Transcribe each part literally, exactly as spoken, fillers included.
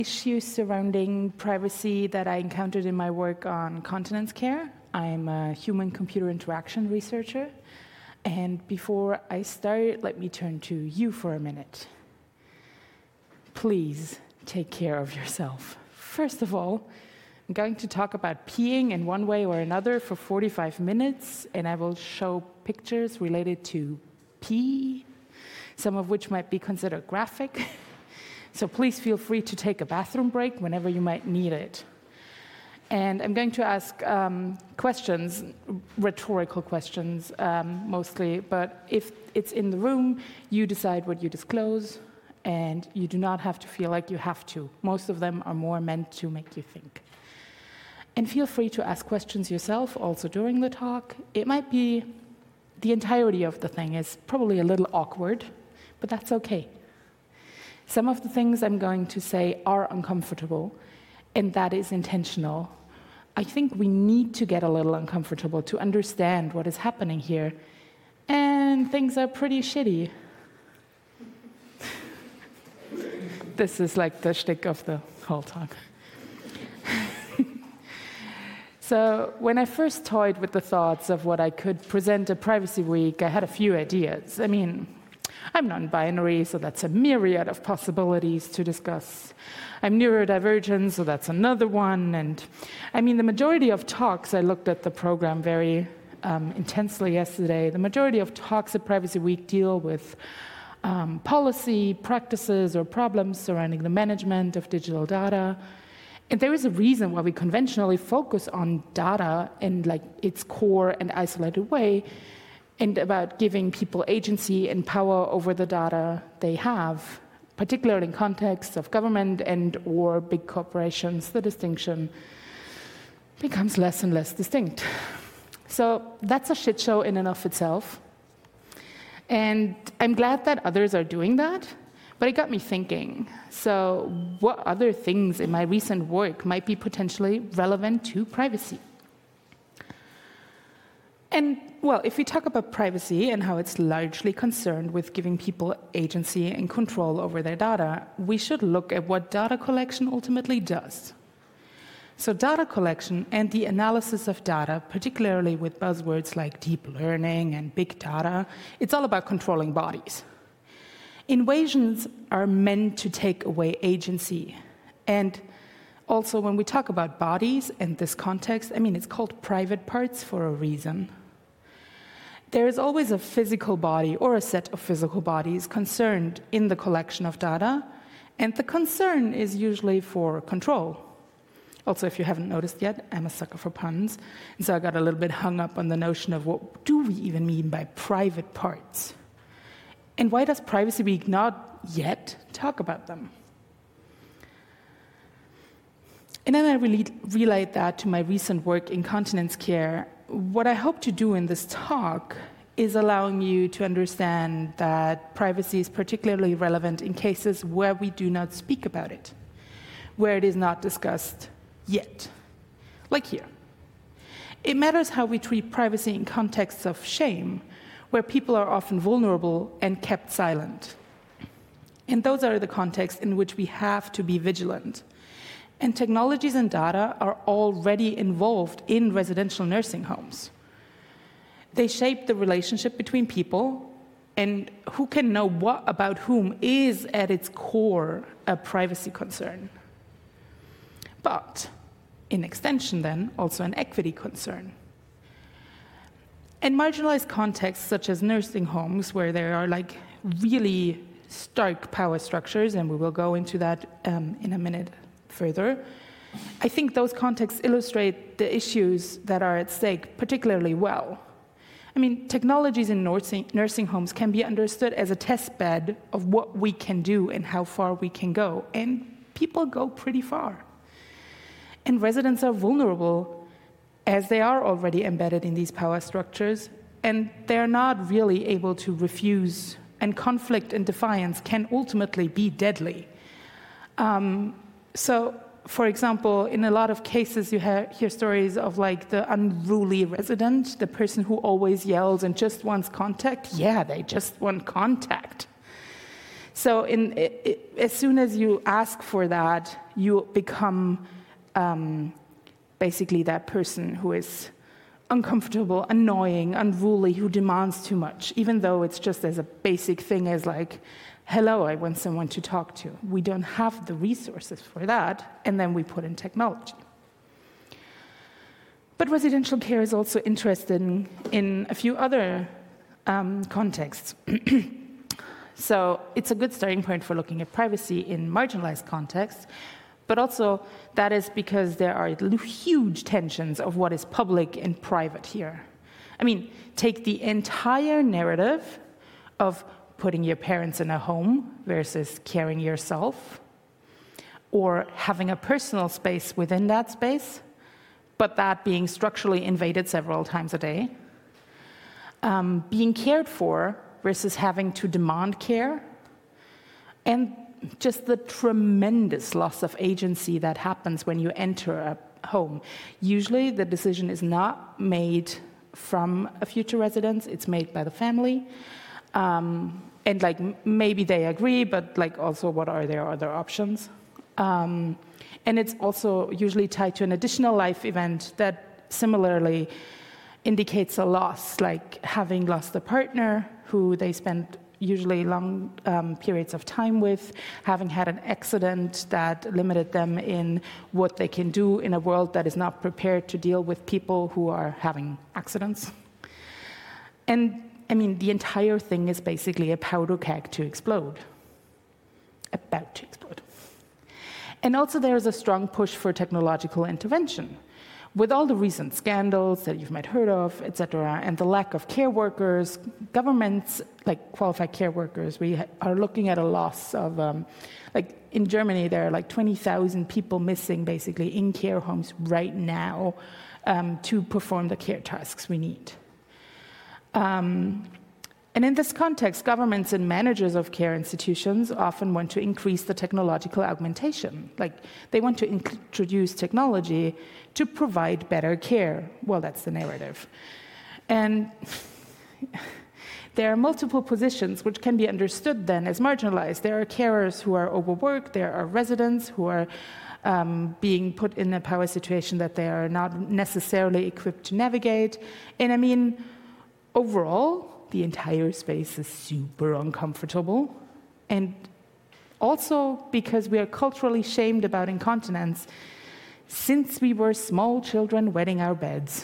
issues surrounding privacy that I encountered in my work on continence care. I'm a human-computer interaction researcher. And before I start, let me turn to you for a minute. Please take care of yourself. First of all, I'm going to talk about peeing in one way or another for forty-five minutes, and I will show pictures related to pee, some of which might be considered graphic. So please feel free to take a bathroom break whenever you might need it. And I'm going to ask um, questions, rhetorical questions um, mostly, but if it's in the room, you decide what you disclose, and you do not have to feel like you have to. Most of them are more meant to make you think. And feel free to ask questions yourself also during the talk. It might be the entirety of the thing is probably a little awkward, but that's okay. Some of the things I'm going to say are uncomfortable, and that is intentional. I think we need to get a little uncomfortable to understand what is happening here, and things are pretty shitty. This is like the shtick of the whole talk. So when I first toyed with the thoughts of what I could present at Privacy Week, I had a few ideas. I mean, I'm non-binary, so that's a myriad of possibilities to discuss. I'm neurodivergent, so that's another one. And I mean, the majority of talks, I looked at the program very um, intensely yesterday, the majority of talks at Privacy Week deal with um, policy, practices, or problems surrounding the management of digital data. And there is a reason why we conventionally focus on data in like its core and isolated way, and about giving people agency and power over the data they have, particularly in contexts of government and or big corporations. The distinction becomes less and less distinct. So that's a shit show in and of itself. And I'm glad that others are doing that. But it got me thinking, so what other things in my recent work might be potentially relevant to privacy? And, well, if we talk about privacy and how it's largely concerned with giving people agency and control over their data, we should look at what data collection ultimately does. So data collection and the analysis of data, particularly with buzzwords like deep learning and big data, it's all about controlling bodies. Invasions are meant to take away agency. And also, when we talk about bodies in this context, I mean, it's called private parts for a reason. There is always a physical body or a set of physical bodies concerned in the collection of data, and the concern is usually for control. Also, if you haven't noticed yet, I'm a sucker for puns, and so I got a little bit hung up on the notion of what do we even mean by private parts? And why does Privacy Week not yet talk about them? And then I really relate that to my recent work in continence care. What I hope to do in this talk is allowing you to understand that privacy is particularly relevant in cases where we do not speak about it, where it is not discussed yet, like here. It matters how we treat privacy in contexts of shame, where people are often vulnerable and kept silent. And those are the contexts in which we have to be vigilant. And technologies and data are already involved in residential nursing homes. They shape the relationship between people, and who can know what about whom is at its core a privacy concern. But, in extension then, also an equity concern. In marginalized contexts such as nursing homes, where there are like really stark power structures, and we will go into that um, in a minute further, I think those contexts illustrate the issues that are at stake particularly well. I mean, technologies in nursing, nursing homes can be understood as a test bed of what we can do and how far we can go, and people go pretty far. And residents are vulnerable as they are already embedded in these power structures, and they're not really able to refuse, and conflict and defiance can ultimately be deadly. Um, so, for example, in a lot of cases you ha- hear stories of like the unruly resident, the person who always yells and just wants contact. Yeah, they just want contact. So in, it, it, as soon as you ask for that, you become um, basically that person who is uncomfortable, annoying, unruly, who demands too much, even though it's just as a basic thing as like, hello, I want someone to talk to. We don't have the resources for that, and then we put in technology. But residential care is also interested in, in a few other um, contexts. So it's a good starting point for looking at privacy in marginalized contexts, but also that is because there are huge tensions of what is public and private here. I mean, take the entire narrative of putting your parents in a home versus caring yourself, or having a personal space within that space, but that being structurally invaded several times a day. Um, being cared for versus having to demand care, and just the tremendous loss of agency that happens when you enter a home. Usually the decision is not made from a future residence, it's made by the family. Um, and like maybe they agree, but like also what are their other options? Um, and it's also usually tied to an additional life event that similarly indicates a loss, like having lost a partner who they spent usually long um, periods of time with, having had an accident that limited them in what they can do in a world that is not prepared to deal with people who are having accidents. And I mean, the entire thing is basically a powder keg to explode. About to explode. And also there is a strong push for technological intervention. With all the recent scandals that you've might heard of, et cetera, and the lack of care workers, governments, like qualified care workers, we ha- are looking at a loss of, um, like in Germany, there are like twenty thousand people missing basically in care homes right now um, to perform the care tasks we need. Um, And in this context, governments and managers of care institutions often want to increase the technological augmentation. Like, they want to introduce technology to provide better care. Well, that's the narrative. And there are multiple positions which can be understood then as marginalized. There are carers who are overworked, there are residents who are um, being put in a power situation that they are not necessarily equipped to navigate. And I mean, overall, the entire space is super uncomfortable. And also because we are culturally shamed about incontinence since we were small children wetting our beds.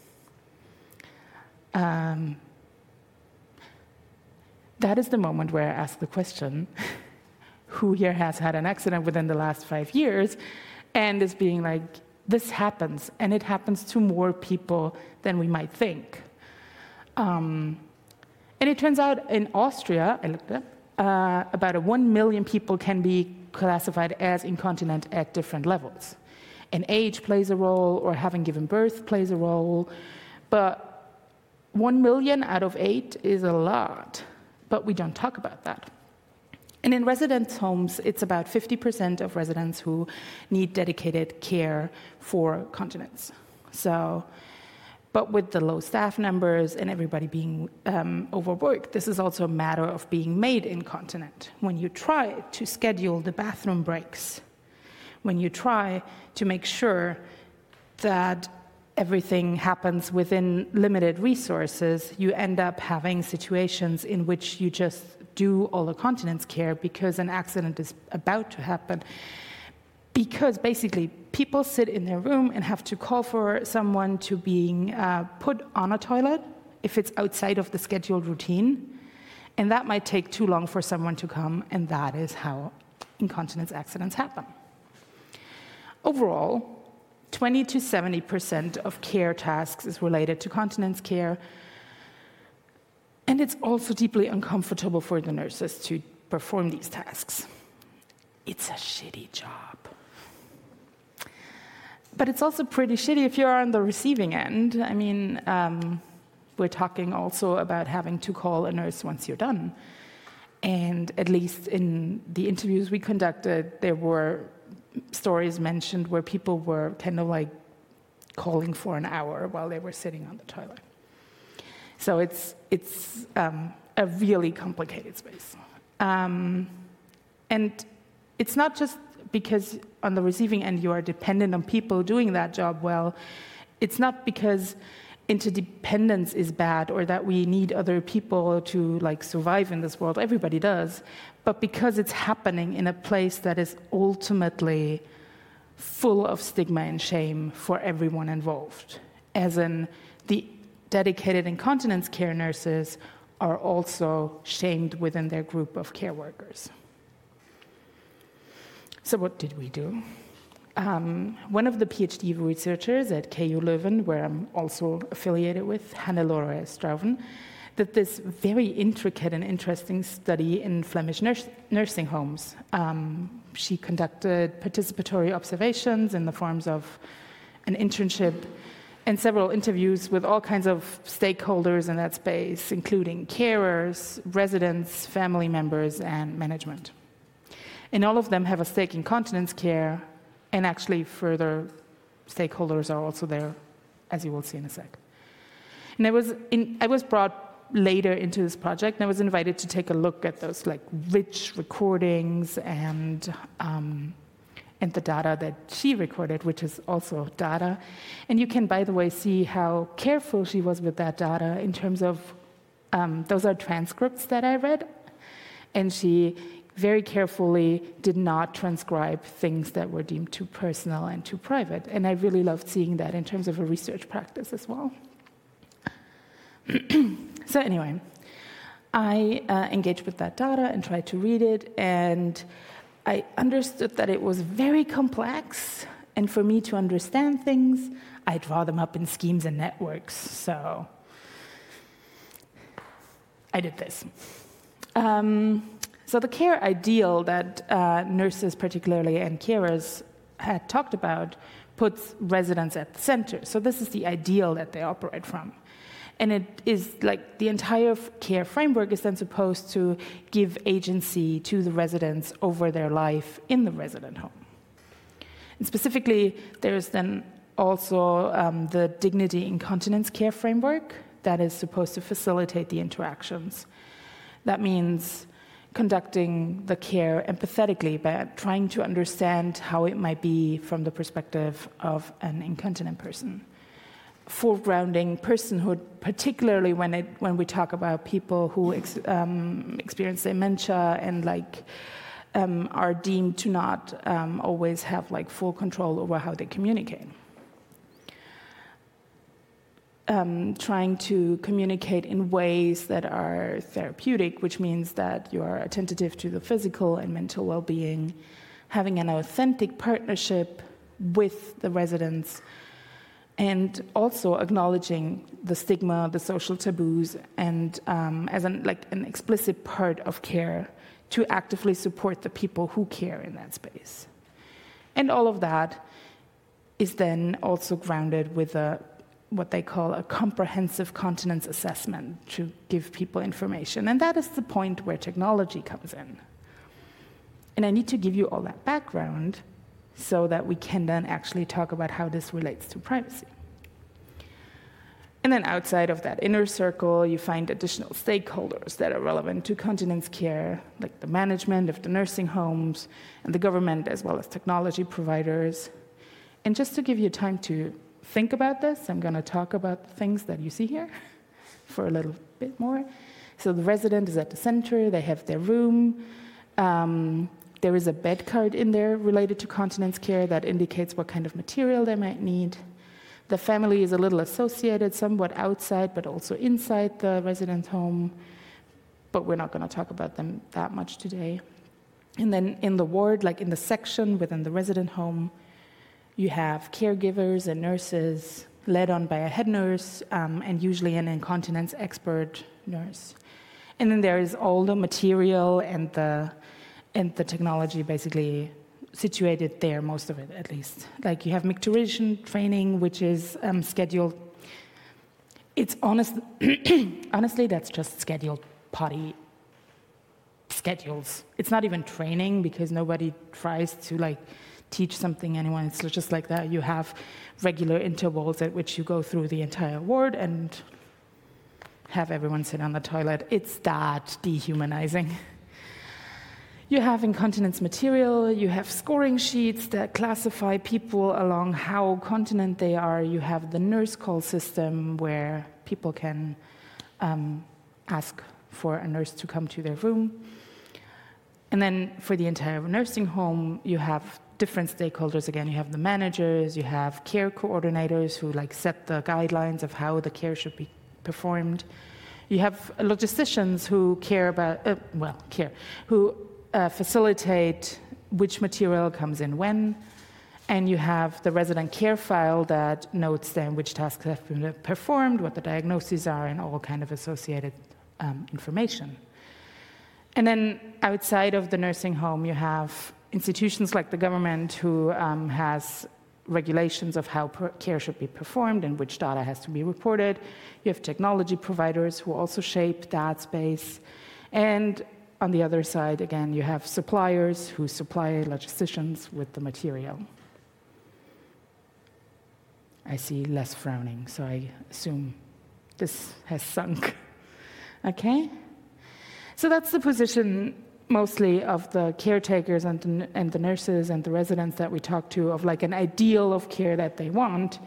Um, that is the moment where I ask the question, who here has had an accident within the last five years and is being like, this happens, and it happens to more people than we might think. Um, And it turns out in Austria, I looked up, uh, about a one million people can be classified as incontinent at different levels. And age plays a role, or having given birth plays a role. But one million out of eight is a lot, but we don't talk about that. And in residence homes, it's about fifty percent of residents who need dedicated care for continence. So, but with the low staff numbers and everybody being um, overworked, this is also a matter of being made incontinent. When you try to schedule the bathroom breaks, when you try to make sure that everything happens within limited resources, you end up having situations in which you just do all the continence care because an accident is about to happen. Because basically, people sit in their room and have to call for someone to being uh, put on a toilet if it's outside of the scheduled routine. And that might take too long for someone to come, and that is how incontinence accidents happen. Overall, twenty to seventy percent of care tasks is related to continence care. And it's also deeply uncomfortable for the nurses to perform these tasks. It's a shitty job. But it's also pretty shitty if you're on the receiving end. I mean, um, we're talking also about having to call a nurse once you're done. And at least in the interviews we conducted, there were stories mentioned where people were kind of like calling for an hour while they were sitting on the toilet. So it's, it's um, a really complicated space. Um, and it's not just because on the receiving end you are dependent on people doing that job well. It's not because interdependence is bad or that we need other people to like survive in this world. Everybody does. But because it's happening in a place that is ultimately full of stigma and shame for everyone involved. As in, the dedicated incontinence care nurses are also shamed within their group of care workers. So what did we do? Um, one of the PhD researchers at K U Leuven, where I'm also affiliated with, Hannelore Strouven, did this very intricate and interesting study in Flemish nurse, nursing homes. Um, she conducted participatory observations in the forms of an internship and several interviews with all kinds of stakeholders in that space, including carers, residents, family members, and management. And all of them have a stake in continence care, and actually further stakeholders are also there, as you will see in a sec. And I was, in, I was brought later into this project, and I was invited to take a look at those like rich recordings and um, and the data that she recorded, which is also data. And you can, by the way, see how careful she was with that data in terms of, um, those are transcripts that I read, and she very carefully did not transcribe things that were deemed too personal and too private. And I really loved seeing that in terms of a research practice as well. So anyway, I uh, engaged with that data and tried to read it, and I understood that it was very complex, and for me to understand things, I draw them up in schemes and networks. So I did this. Um, so the care ideal that uh, nurses particularly and carers had talked about puts residents at the center. So this is the ideal that they operate from. And it is like the entire care framework is then supposed to give agency to the residents over their life in the resident home. And specifically, there's then also um, the dignity incontinence care framework that is supposed to facilitate the interactions. That means conducting the care empathetically by trying to understand how it might be from the perspective of an incontinent person. Foregrounding personhood, particularly when it when we talk about people who ex, um, experience dementia and like um, are deemed to not um, always have like full control over how they communicate. Um, trying to communicate in ways that are therapeutic, which means that you are attentive to the physical and mental well-being, having an authentic partnership with the residents, and also acknowledging the stigma, the social taboos, and um, as an, like an explicit part of care to actively support the people who care in that space. And all of that is then also grounded with a what they call a comprehensive continence assessment to give people information. And that is the point where technology comes in. And I need to give you all that background so that we can then actually talk about how this relates to privacy. And then outside of that inner circle, you find additional stakeholders that are relevant to continence care, like the management of the nursing homes and the government, as well as technology providers. And just to give you time to think about this, I'm going to talk about the things that you see here for a little bit more. So the resident is at the center, they have their room. Um, there is a bed card in there related to continence care that indicates what kind of material they might need. The family is a little associated, somewhat outside, but also inside the resident home. But we're not going to talk about them that much today. And then in the ward, like in the section within the resident home, you have caregivers and nurses led on by a head nurse um, and usually an incontinence expert nurse. And then there is all the material and the and the technology basically situated there, most of it at least. Like you have micturition training, which is um, scheduled. It's honest, honestly, that's just scheduled potty schedules. It's not even training because nobody tries to like teach something anyone. It's just like that. You have regular intervals at which you go through the entire ward and have everyone sit on the toilet. It's that dehumanizing. You have incontinence material, you have scoring sheets that classify people along how continent they are. You have the nurse call system where people can um, ask for a nurse to come to their room. And then for the entire nursing home, you have different stakeholders. Again, you have the managers, you have care coordinators who like set the guidelines of how the care should be performed. You have logisticians who care about, uh, well, care, who uh, facilitate which material comes in when. And you have the resident care file that notes then which tasks have been performed, what the diagnoses are, and all kind of associated um, information. And then outside of the nursing home, you have institutions like the government who um, has regulations of how per- care should be performed and which data has to be reported. You have technology providers who also shape that space. And on the other side, again, you have suppliers who supply logisticians with the material. I see less frowning, so I assume this has sunk. Okay? So that's the position mostly of the caretakers and the, and the nurses and the residents that we talk to, of like an ideal of care that they want.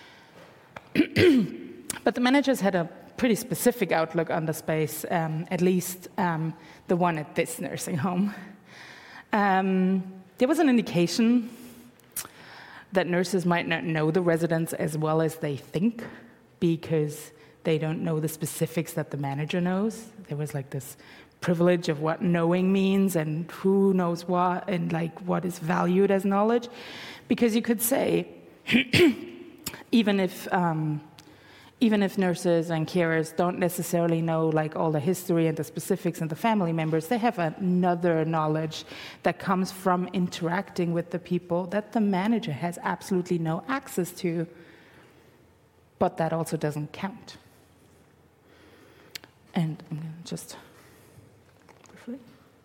But the managers had a pretty specific outlook on the space, um, at least um, the one at this nursing home. Um, there was an indication that nurses might not know the residents as well as they think because they don't know the specifics that the manager knows. There was like this privilege of what knowing means and who knows what and like what is valued as knowledge. Because you could say, even if um, even if nurses and carers don't necessarily know like all the history and the specifics and the family members, they have another knowledge that comes from interacting with the people that the manager has absolutely no access to, but that also doesn't count. And I'm going to just briefly.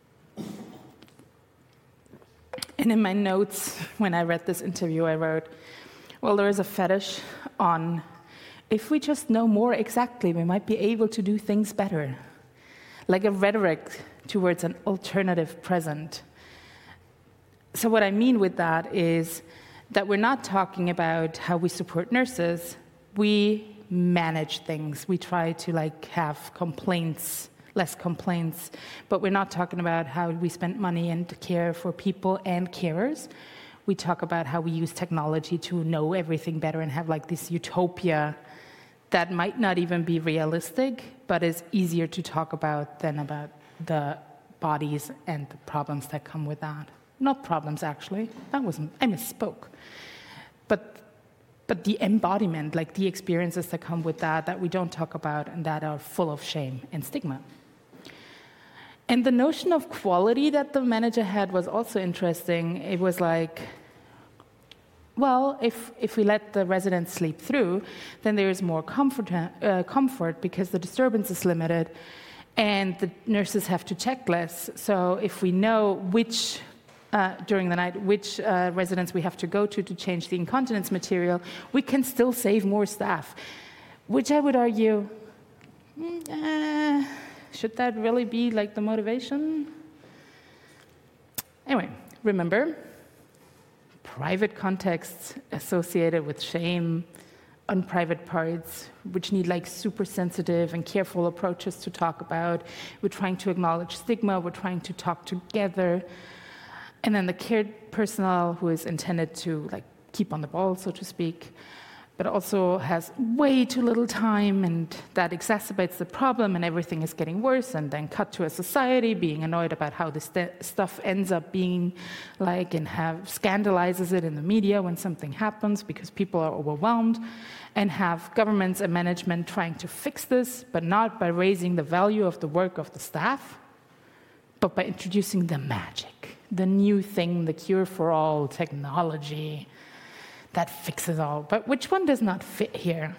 And in my notes, when I read this interview, I wrote, well, there is a fetish on if we just know more exactly, we might be able to do things better. Like a rhetoric towards an alternative present. So what I mean with that is that we're not talking about how we support nurses. We manage things. We try to like have complaints, less complaints, but we're not talking about how we spend money and care for people and carers. We talk about how we use technology to know everything better and have like this utopia that might not even be realistic, but is easier to talk about than about the bodies and the problems that come with that. Not problems, actually. That wasn't, I misspoke. But but the embodiment, like the experiences that come with that, that we don't talk about and that are full of shame and stigma. And the notion of quality that the manager had was also interesting. It was like, well, if, if we let the residents sleep through, then there is more comfort, uh, comfort because the disturbance is limited and the nurses have to check less. So if we know which, uh, during the night, which uh, residents we have to go to to change the incontinence material, we can still save more staff, which I would argue, mm, uh, should that really be like the motivation? Anyway, remember, private contexts associated with shame, unprivate parts, which need like super sensitive and careful approaches to talk about. We're trying to acknowledge stigma, we're trying to talk together. And then the care personnel who is intended to like keep on the ball, so to speak, but also has way too little time, and that exacerbates the problem, and everything is getting worse, and then cut to a society being annoyed about how this st- stuff ends up being like, and have scandalizes it in the media when something happens because people are overwhelmed, and have governments and management trying to fix this, but not by raising the value of the work of the staff, but by introducing the magic, the new thing, the cure for all technology that fixes all. But which one does not fit here?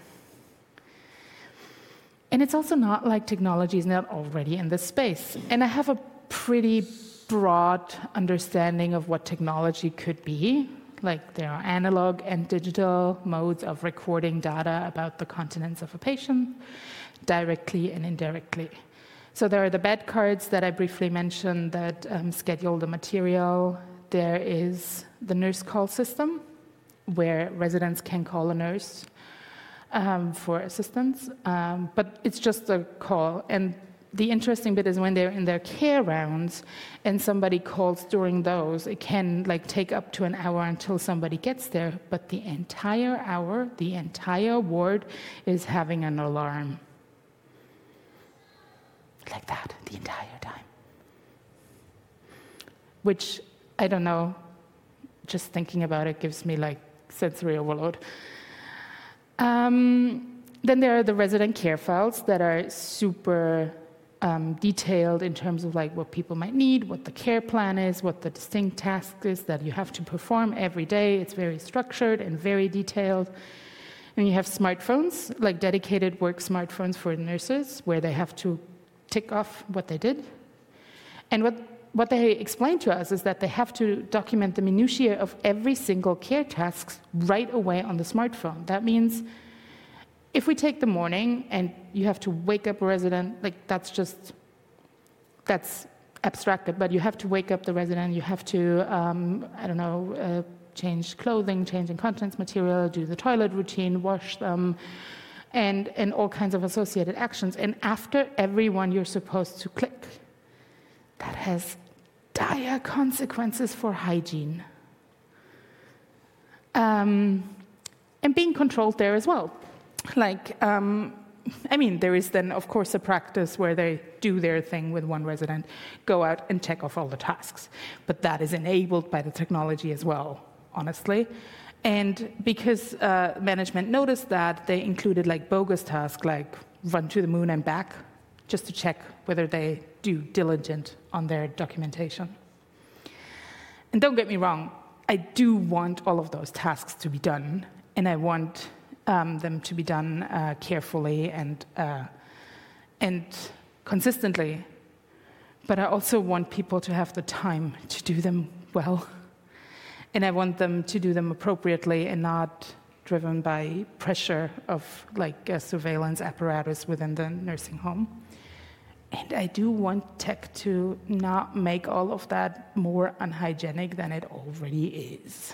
And it's also not like technology is not already in this space. And I have a pretty broad understanding of what technology could be. Like there are analog and digital modes of recording data about the continence of a patient, directly and indirectly. So there are the bed cards that I briefly mentioned that um, schedule the material. There is the nurse call system, where residents can call a nurse um, for assistance, um, but it's just a call. And the interesting bit is when they're in their care rounds and somebody calls during those, it can like take up to an hour until somebody gets there, but the entire hour, the entire ward is having an alarm. Like that, the entire time. Which, I don't know, just thinking about it gives me like sensory overload. Um, then there are the resident care files that are super um, detailed in terms of like what people might need, what the care plan is, what the distinct task is that you have to perform every day. It's very structured and very detailed. And you have smartphones, like dedicated work smartphones for nurses, where they have to tick off what they did. And what What they explain to us is that they have to document the minutiae of every single care task right away on the smartphone. That means if we take the morning and you have to wake up a resident, like that's just, that's abstracted, but you have to wake up the resident, you have to, um, I don't know, uh, change clothing, change incontinence material, do the toilet routine, wash them, and, and all kinds of associated actions. And after every one, you're supposed to click. That has dire consequences for hygiene. Um, and being controlled there as well. Like, um, I mean, there is then, of course, a practice where they do their thing with one resident, go out and check off all the tasks. But that is enabled by the technology as well, honestly. And because uh, management noticed that, they included like bogus tasks, like run to the moon and back, just to check whether they do diligent on their documentation. And don't get me wrong, I do want all of those tasks to be done, and I want um, them to be done uh, carefully and uh, and consistently. But I also want people to have the time to do them well, and I want them to do them appropriately and not driven by pressure of like a surveillance apparatus within the nursing home. And I do want tech to not make all of that more unhygienic than it already is.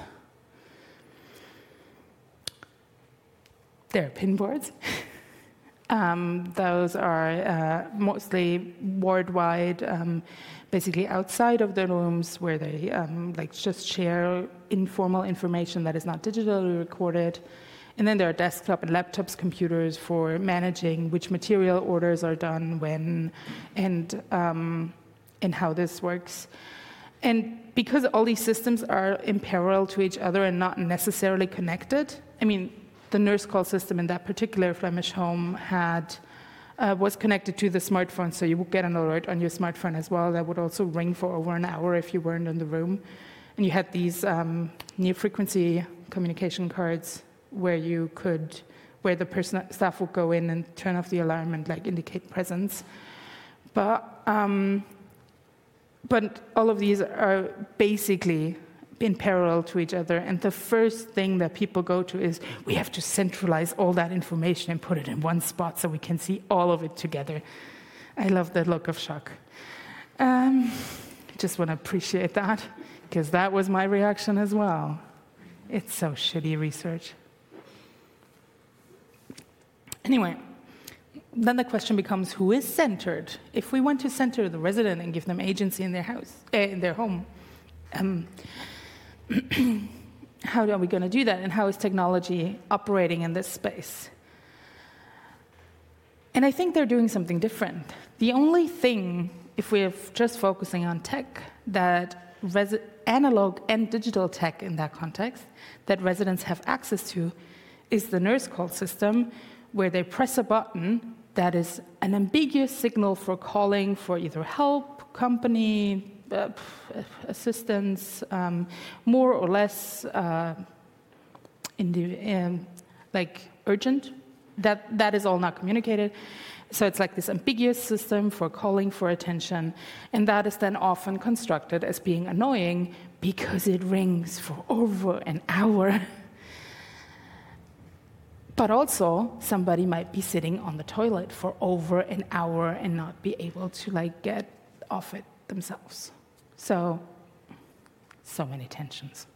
There are pin boards. um, those are uh, mostly ward-wide, um, basically outside of the rooms where they um, like just share informal information that is not digitally recorded. And then there are desktop and laptops, computers for managing which material orders are done when and, um, and how this works. And because all these systems are in parallel to each other and not necessarily connected, I mean, the nurse call system in that particular Flemish home had uh, was connected to the smartphone, so you would get an alert on your smartphone as well. That would also ring for over an hour if you weren't in the room. And you had these um, near-frequency communication cards where you could, where the person, staff would go in and turn off the alarm and like indicate presence. But, um, but all of these are basically in parallel to each other. And the first thing that people go to is, we have to centralize all that information and put it in one spot so we can see all of it together. I love that look of shock. Um, just want to appreciate that, because that was my reaction as well. It's so shitty research. Anyway, then the question becomes, who is centered? If we want to center the resident and give them agency in their house, uh, in their home, um, how are we going to do that? And how is technology operating in this space? And I think they're doing something different. The only thing, if we're just focusing on tech, that res- analog and digital tech in that context, that residents have access to, is the nurse call system, where they press a button that is an ambiguous signal for calling for either help, company, uh, assistance, um, more or less uh, in the, um, like urgent. That that is all not communicated. So it's like this ambiguous system for calling for attention, and that is then often constructed as being annoying because it rings for over an hour. But also, somebody might be sitting on the toilet for over an hour and not be able to like get off it themselves. So, so many tensions.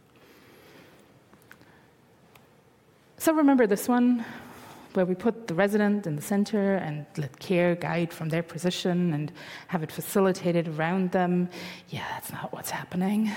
So remember this one, where we put the resident in the center and let care guide from their position and have it facilitated around them. Yeah, that's not what's happening.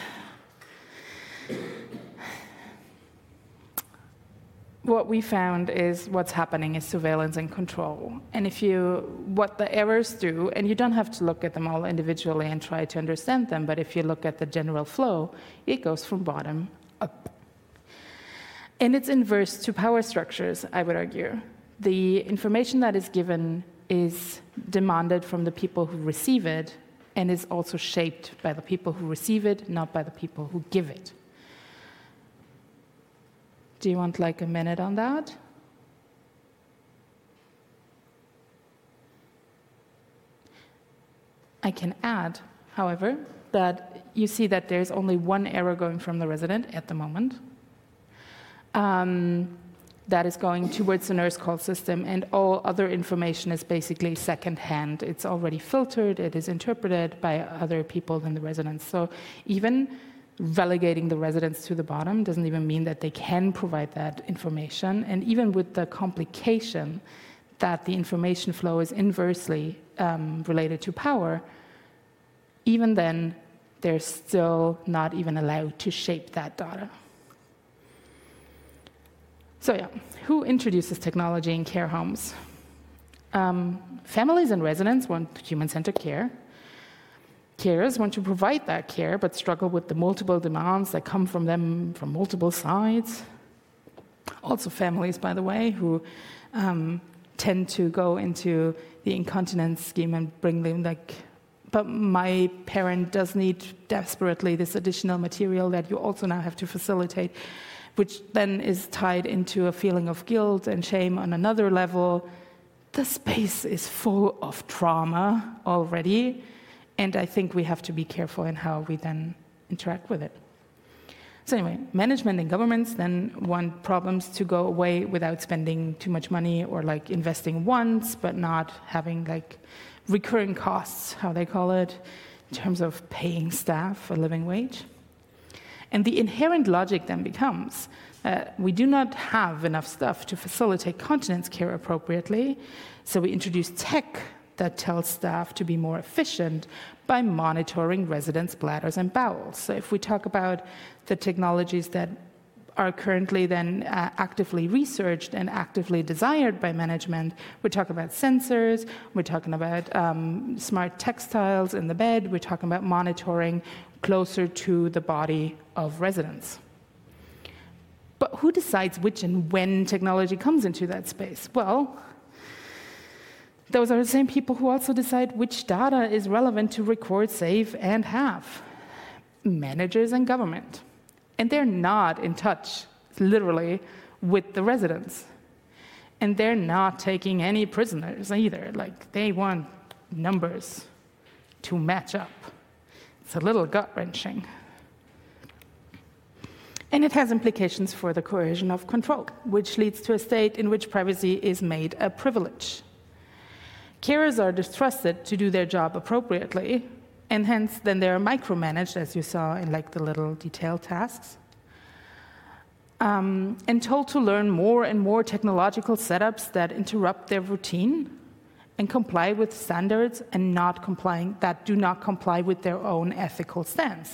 What we found is what's happening is surveillance and control. And if you, what the errors do, and you don't have to look at them all individually and try to understand them, but if you look at the general flow, it goes from bottom up. And it's inverse to power structures, I would argue. The information that is given is demanded from the people who receive it and is also shaped by the people who receive it, not by the people who give it. Do you want like a minute on that? I can add, however, that you see that there's only one error going from the resident at the moment. Um, that is going towards the nurse call system, and all other information is basically secondhand. It's already filtered, it is interpreted by other people than the residents. So even relegating the residents to the bottom doesn't even mean that they can provide that information. And even with the complication that the information flow is inversely um, related to power, even then, they're still not even allowed to shape that data. So yeah, who introduces technology in care homes? Um, families and residents want human-centered care. Carers want to provide that care, but struggle with the multiple demands that come from them from multiple sides. Also families, by the way, who um, tend to go into the incontinence scheme and bring them like, but my parent does need desperately this additional material that you also now have to facilitate, which then is tied into a feeling of guilt and shame on another level. The space is full of trauma already, and I think we have to be careful in how we then interact with it. So anyway, management and governments then want problems to go away without spending too much money or like investing once, but not having like recurring costs, how they call it, in terms of paying staff a living wage. And the inherent logic then becomes uh, we do not have enough stuff to facilitate continence care appropriately, so we introduce tech that tells staff to be more efficient by monitoring residents' bladders and bowels. So if we talk about the technologies that are currently then uh, actively researched and actively desired by management, we're talking about sensors, we're talking about um, smart textiles in the bed, we're talking about monitoring closer to the body of residents. But who decides which and when technology comes into that space? Well, those are the same people who also decide which data is relevant to record, save, and have. Managers and government. And they're not in touch, literally, with the residents. And they're not taking any prisoners either. Like, they want numbers to match up. It's a little gut-wrenching. And it has implications for the coercion of control, which leads to a state in which privacy is made a privilege. Carers are distrusted to do their job appropriately, and hence then they are micromanaged, as you saw in like the little detailed tasks, um, and told to learn more and more technological setups that interrupt their routine and comply with standards and not complying that do not comply with their own ethical stance.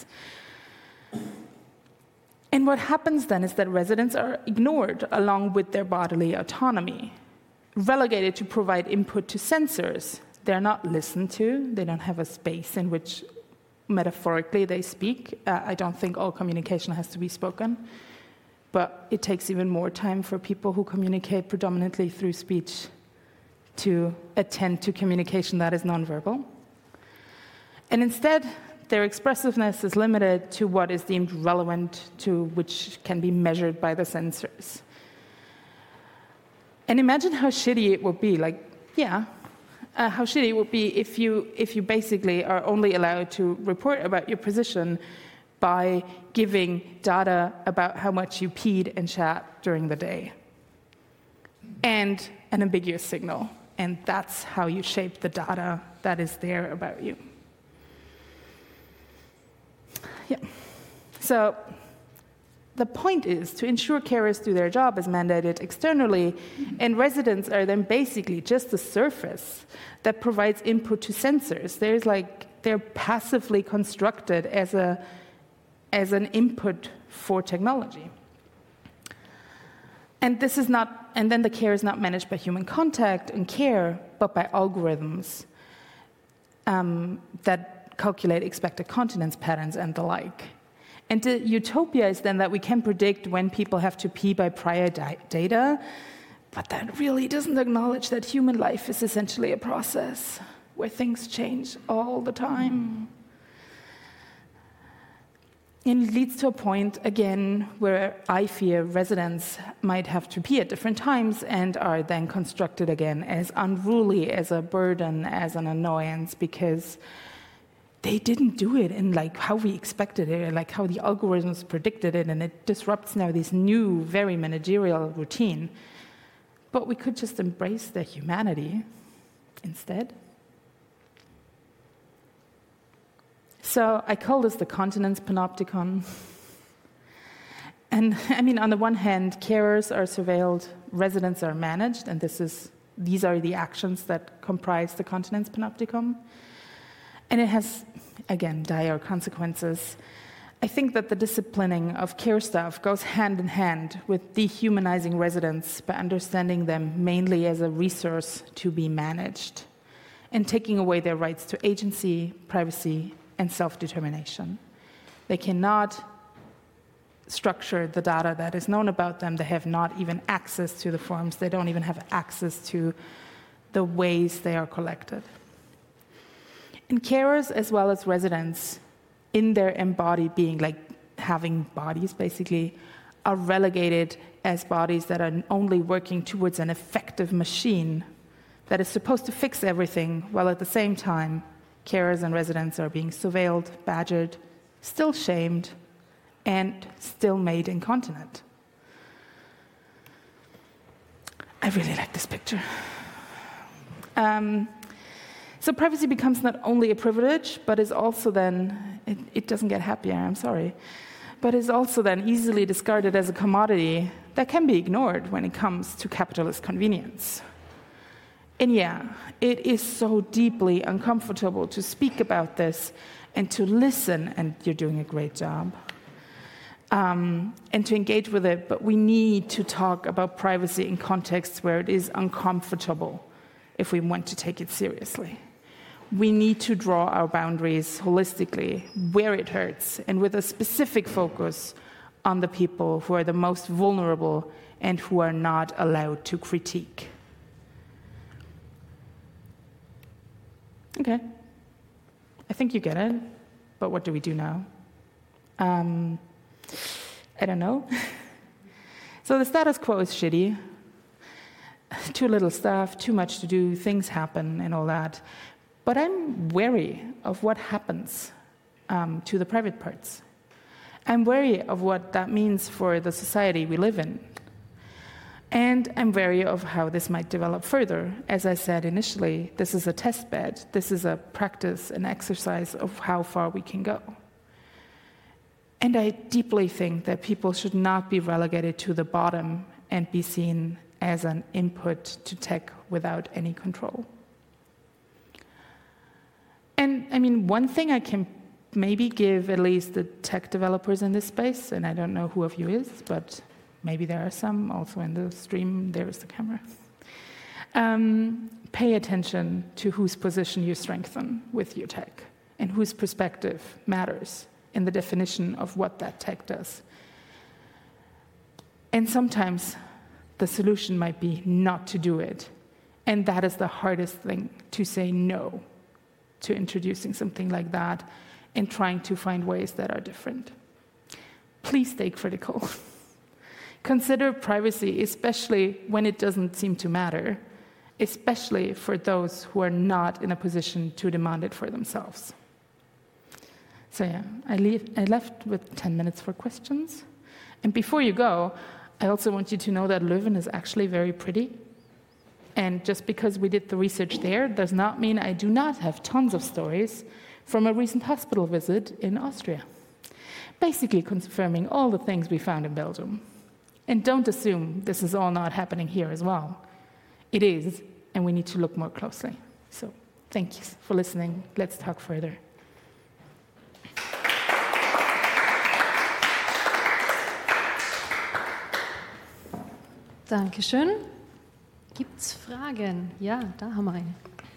And what happens then is that residents are ignored along with their bodily autonomy, relegated to provide input to sensors. They're not listened to. They don't have a space in which, metaphorically, they speak. Uh, I don't think all communication has to be spoken, but it takes even more time for people who communicate predominantly through speech to attend to communication that is nonverbal. And instead, their expressiveness is limited to what is deemed relevant to which can be measured by the sensors. And imagine how shitty it would be, like, yeah, uh, how shitty it would be if you if you basically are only allowed to report about your position by giving data about how much you peed and shat during the day. and an ambiguous signal. And that's how you shape the data that is there about you. Yeah. So the point is to ensure carers do their job as mandated externally, and residents are then basically just the surface that provides input to sensors. There's like they're passively constructed as a as an input for technology. And this is not, and then the care is not managed by human contact and care, but by algorithms um, that calculate expected continence patterns and the like. And the utopia is then that we can predict when people have to pee by prior di- data, but that really doesn't acknowledge that human life is essentially a process where things change all the time. And it leads to a point, again, where I fear residents might have to pee at different times and are then constructed again as unruly, as a burden, as an annoyance, because they didn't do it in like how we expected it, like how the algorithms predicted it, and it disrupts now this new, very managerial routine. But we could just embrace their humanity instead. So I call this the continence panopticon. And I mean, on the one hand, carers are surveilled, residents are managed, and this is these are the actions that comprise the continence panopticon. And it has, again, dire consequences. I think that the disciplining of care staff goes hand in hand with dehumanizing residents by understanding them mainly as a resource to be managed and taking away their rights to agency, privacy, and self-determination. They cannot structure the data that is known about them. They have not even access to the forms. They don't even have access to the ways they are collected. And carers, as well as residents, in their embodied being, like having bodies basically, are relegated as bodies that are only working towards an effective machine that is supposed to fix everything, while at the same time, carers and residents are being surveilled, badgered, still shamed, and still made incontinent. I really like this picture. Um, so privacy becomes not only a privilege, but is also then, it, it doesn't get happier, I'm sorry, but is also then easily discarded as a commodity that can be ignored when it comes to capitalist convenience. And yeah, it is so deeply uncomfortable to speak about this and to listen, and you're doing a great job, um, and to engage with it, but we need to talk about privacy in contexts where it is uncomfortable if we want to take it seriously. We need to draw our boundaries holistically, where it hurts, and with a specific focus on the people who are the most vulnerable and who are not allowed to critique. Okay, I think you get it, but what do we do now? Um, I don't know. So the status quo is shitty. Too little staff, too much to do, things happen and all that. But I'm wary of what happens um, to the private parts. I'm wary of what that means for the society we live in. And I'm wary of how this might develop further. As I said initially, this is a test bed. This is a practice, an exercise of how far we can go. And I deeply think that people should not be relegated to the bottom and be seen as an input to tech without any control. And I mean, one thing I can maybe give at least the tech developers in this space, and I don't know who of you is, but maybe there are some, also in the stream, there is the camera. Um, pay attention to whose position you strengthen with your tech and whose perspective matters in the definition of what that tech does. And sometimes the solution might be not to do it. And that is the hardest thing, to say no to introducing something like that and trying to find ways that are different. Please stay critical. Consider privacy, especially when it doesn't seem to matter, especially for those who are not in a position to demand it for themselves. So yeah, I, leave, I left with ten minutes for questions. And before you go, I also want you to know that Leuven is actually very pretty. And just because we did the research there does not mean I do not have tons of stories from a recent hospital visit in Austria, basically confirming all the things we found in Belgium. And don't assume this is all not happening here as well. It is, and we need to look more closely. So thank you for listening. Let's talk further. Dankeschön. Gibt's Fragen? Ja, da haben wir eine.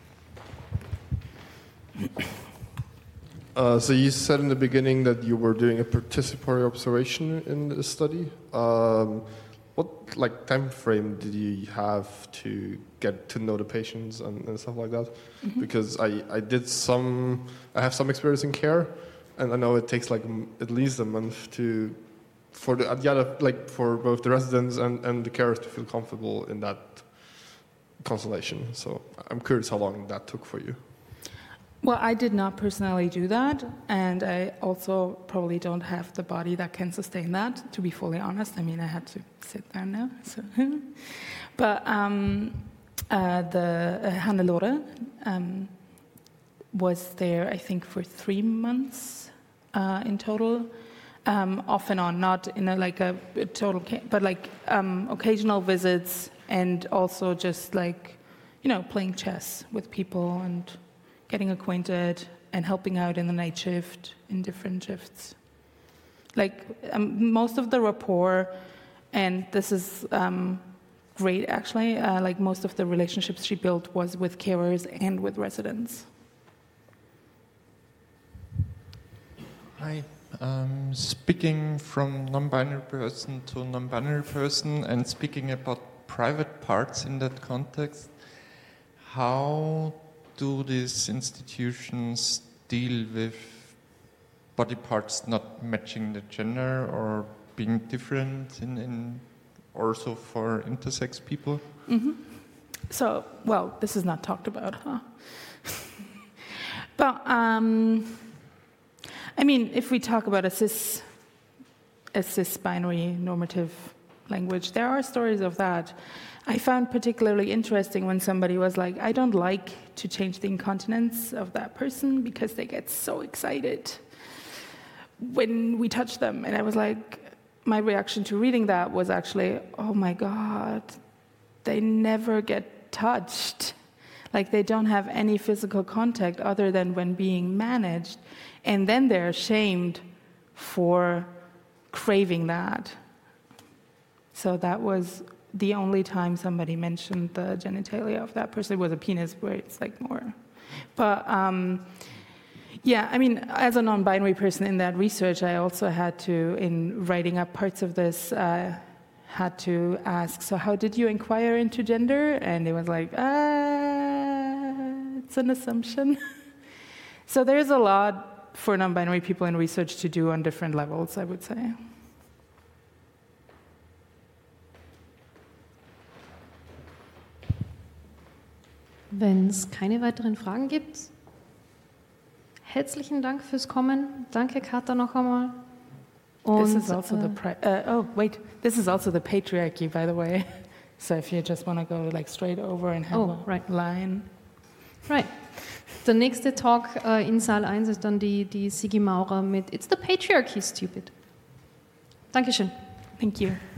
Uh, so you said in the beginning that you were doing a participatory observation in the study. Um, what like time frame did you have to get to know the patients and, and stuff like that? Mm-hmm. Because I, I did some, I have some experience in care, and I know it takes like m- at least a month to, for the yeah, like for both the residents and, and the carers to feel comfortable in that constellation. So I'm curious how long that took for you. Well, I did not personally do that, and I also probably don't have the body that can sustain that, to be fully honest. I mean, I had to sit there now. So. But um, uh, the uh, Hannelore um, was there, I think, for three months uh, in total, um, off and on, not in a, like a, a total, ca- but like um, occasional visits, and also just like, you know, playing chess with people and getting acquainted and helping out in the night shift, in different shifts. Like um, most of the rapport, and this is um, great actually, uh, like most of the relationships she built was with carers and with residents. Hi. Um, speaking from non-binary person to non-binary person and speaking about private parts in that context, how do these institutions deal with body parts not matching the gender or being different in, in also for intersex people? Mm-hmm. So, well, this is not talked about, huh? But, um, I mean, if we talk about a cis, a cis binary normative language, there are stories of that. I found particularly interesting when somebody was like, I don't like to change the incontinence of that person because they get so excited when we touch them. And I was like, my reaction to reading that was actually, oh my God, they never get touched. Like they don't have any physical contact other than when being managed. And then they're ashamed for craving that. So that was the only time somebody mentioned the genitalia of that person. It was a penis, where it's like more. But um, yeah, I mean, as a non-binary person in that research, I also had to, in writing up parts of this, uh, had to ask, so how did you inquire into gender? And it was like, ah, it's an assumption. So there's a lot for non-binary people in research to do on different levels, I would say. Wenn es keine weiteren Fragen gibt, herzlichen Dank fürs Kommen. Danke, Kata, noch einmal. Und, this is also uh, the pri- uh, oh wait, this is also the patriarchy, by the way. So if you just want to go like straight over and have oh, a right. line. Right. Der nächste Talk uh, in Saal eins ist dann die, die Sigi Maurer mit It's the Patriarchy, Stupid. Dankeschön. Thank you.